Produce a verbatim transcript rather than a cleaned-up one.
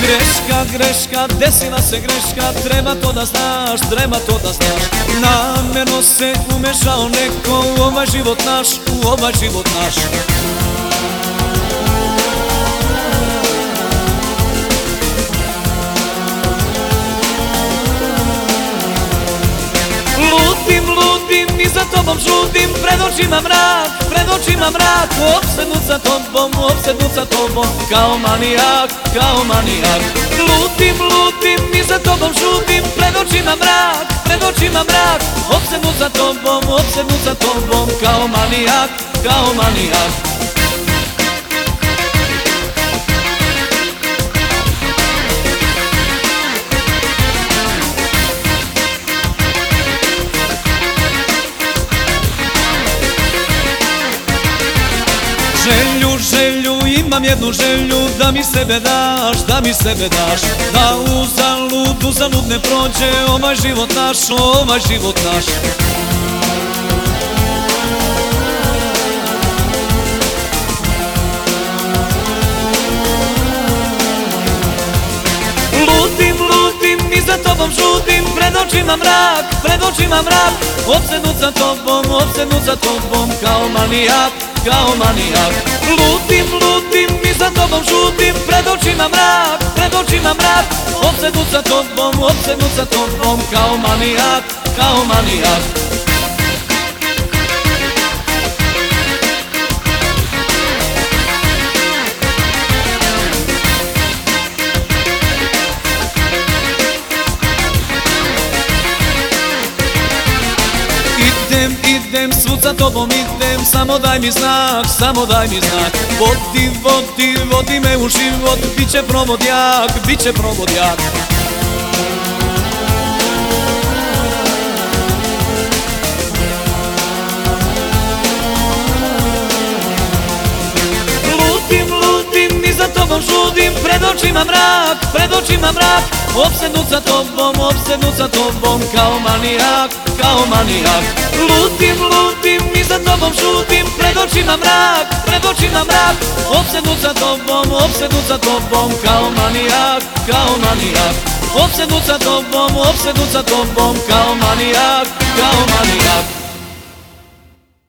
Greška, greška, desila se greška, treba to da znaš, treba to da znaš. Namjerno se umešao neko u ovaj život naš, u ovaj život naš. Lutim, lutim i za tobom žutim, pred očima mrak, pred očima mrak. Opsednut za tobom, opsednut za tobom, kao manijak, kao manijak. Lutim, lutim i za tobom žutim, pred očima mrak, pred očima mrak. Opsednut za tobom, opsednut za tobom, kao manijak, kao manijak. Želju, želju, imam jednu želju, da mi sebe daš, da mi sebe daš. Da uzalud, uzalud ne prođe ovaj život naš, ovaj život naš. Lutim, lutim i za tobom žutim, pred očima mrak, pred očima mrak. Opsednut za tobom, opsednut za tobom, kao manijak, kao manijak. Lutim, lutim i za tobom žutim, pred očima mrak, pred očima mrak. Opsednut za tobom, opsednut za tobom, kao manijak, kao manijak. Idem, idem, svud za tobom idem, samo daj mi znak, samo daj mi znak. Vodi, vodi, vodi me u život, bit će provod jak, bit će provod jak. Lutim, lutim i za tobom žudim, pred očima mrak, pred očima mrak. Opsednut za tobom, opsednut za tobom, kao manijak, kao manijak. Lutim, lutim i za tobom žutim, pred očima mrak, pred očima mrak. Opsednut za tobom, opsednut za tobom, kao manijak, kao manijak. Opsednut za tobom, opsednut za tobom, kao manijak, kao manijak.